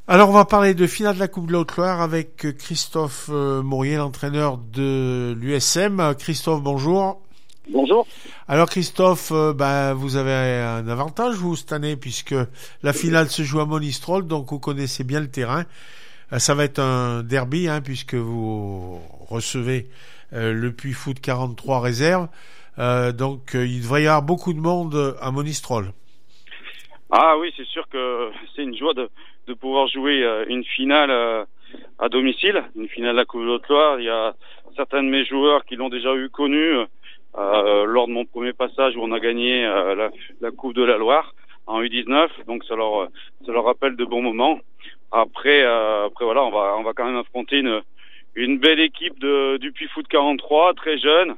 Alors, on va parler de finale de la Coupe de la Haute-Loire avec Christophe Mourier, l'entraîneur de l'USM. Christophe, bonjour. Bonjour. Alors Christophe, vous avez un avantage vous cette année puisque la finale se joue à Monistrol, donc vous connaissez bien le terrain. Ça va être un derby puisque vous recevez le Puy Foot 43 réserve. Donc il devrait y avoir beaucoup de monde à Monistrol. Ah oui, c'est sûr que c'est une joie de pouvoir jouer une finale à domicile, une finale de la Coupe de Haute-Loire. Il y a certains de mes joueurs qui l'ont déjà connu lors de mon premier passage où on a gagné la Coupe de la Loire en U19, donc ça leur rappelle de bons moments. Après voilà, on va quand même affronter une belle équipe du Puy Foot 43, très jeune,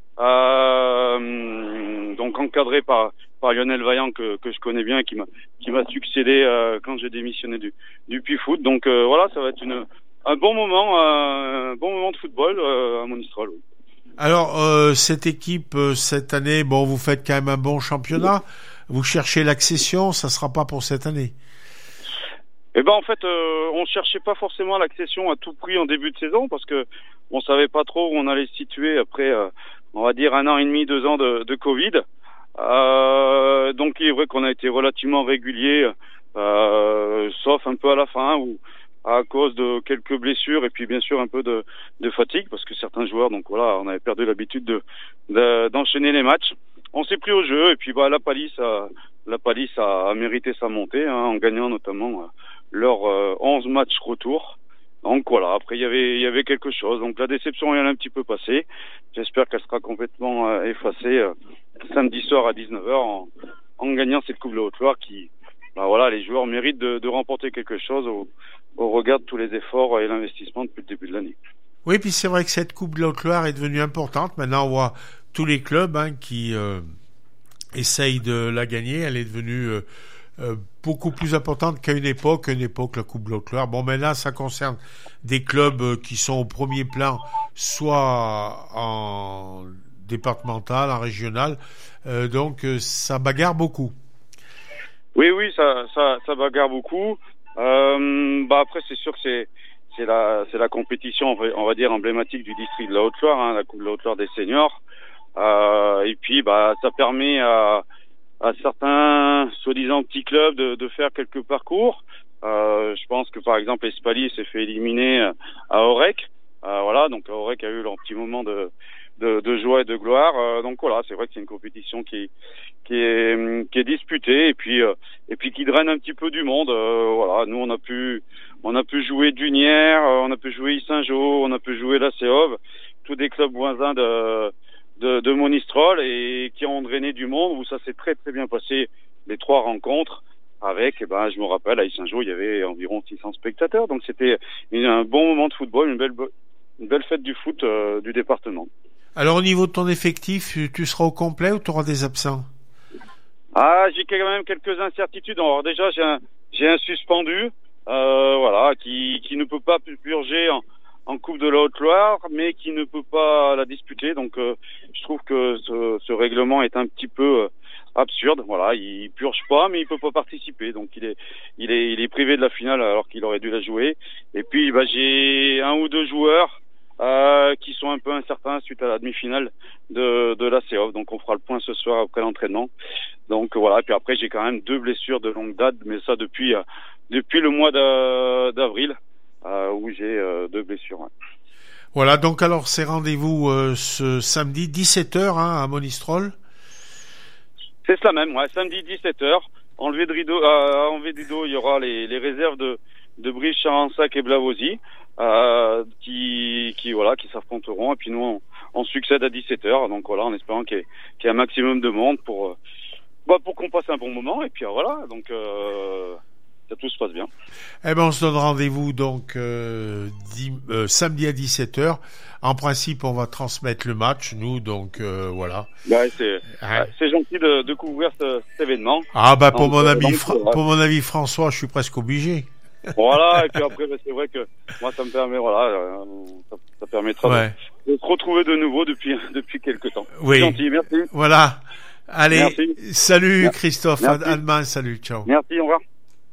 donc encadré par Lionel Vaillant que je connais bien, qui m'a succédé quand j'ai démissionné du Puy Foot. Donc voilà, ça va être un bon moment de football à Monistrol. Oui. Alors cette équipe cette année, vous faites quand même un bon championnat. Vous cherchez l'accession, ça sera pas pour cette année. En fait, on cherchait pas forcément l'accession à tout prix en début de saison parce que on savait pas trop où on allait se situer après, on va dire 1 an et demi, 2 ans de Covid. Donc il est vrai qu'on a été relativement régulier, sauf un peu à la fin où à cause de quelques blessures et puis bien sûr un peu de fatigue parce que certains joueurs, donc voilà, on avait perdu l'habitude d'enchaîner les matchs. On s'est pris au jeu et puis la Palisse a mérité sa montée en gagnant notamment leurs 11 matchs retour. Donc voilà, après il y avait quelque chose. Donc la déception elle est un petit peu passée. J'espère qu'elle sera complètement effacée samedi soir à 19h en gagnant cette Coupe de la Haute-Loire qui les joueurs méritent de remporter quelque chose au regard de tous les efforts et l'investissement depuis le début de l'année. Oui, puis c'est vrai que cette Coupe de la Haute-Loire est devenue importante. Maintenant, on voit tous les clubs qui essayent de la gagner. Elle est devenue beaucoup plus importante qu'à une époque. La Coupe de la Haute-Loire. Maintenant, ça concerne des clubs qui sont au premier plan, soit en départemental, en régional. Donc, ça bagarre beaucoup. Oui, ça bagarre beaucoup. Après, c'est sûr que c'est la compétition, on va dire, emblématique du district de la Haute-Loire, la Coupe de la Haute-Loire des seniors. Et puis, ça permet à certains soi-disant petits clubs de faire quelques parcours. Je pense que par exemple, Espali s'est fait éliminer à Aurec. Donc Aurec a eu leur petit moment de joie et de gloire. Donc voilà, c'est vrai que c'est une compétition qui est disputée et puis qui draine un petit peu du monde. Nous on a pu jouer Dunière, on a pu jouer Yssingeaux, on a pu jouer la Séove, tous des clubs voisins de Monistrol et qui ont drainé du monde où ça s'est très très bien passé les 3 rencontres avec je me rappelle à Yssingeaux il y avait environ 600 spectateurs, donc c'était un bon moment de football, une belle fête du foot du département. Alors au niveau de ton effectif, tu seras au complet ou tu auras des absents? J'ai quand même quelques incertitudes. Alors déjà j'ai un suspendu qui ne peut pas purger en Coupe de la Haute-Loire, mais qui ne peut pas la disputer. Donc je trouve que ce règlement est un petit peu absurde. Il purge pas, mais il peut pas participer. Donc il est privé de la finale alors qu'il aurait dû la jouer. Et puis j'ai 1 ou 2 joueurs qui sont un peu incertains suite à la demi-finale de la CEOF. Donc on fera le point ce soir après l'entraînement. Donc voilà, et puis après j'ai quand même 2 blessures de longue date, mais ça depuis le mois d'avril où j'ai 2 blessures. Ouais. Voilà, donc alors c'est rendez-vous ce samedi 17h à Monistrol. C'est cela même, samedi 17h. Enlevé de rideau, il y aura les réserves de Brive, Charensac et Blavozy qui s'affronteront. Et puis nous, on succède à 17h. Donc voilà, en espérant qu'il y ait un maximum de monde pour qu'on passe un bon moment. Et puis voilà, donc que tout se passe bien. On se donne rendez-vous donc samedi à 17h. En principe, on va transmettre le match, nous, donc voilà. C'est gentil de couvrir cet événement. Pour mon ami François, je suis presque obligé. Voilà, et puis après, c'est vrai que moi, ça me permet, ça permettra de se retrouver de nouveau depuis quelques temps. Oui. C'est gentil, merci. Voilà. Allez, merci. Salut Christophe, à demain, salut, ciao. Merci, au revoir.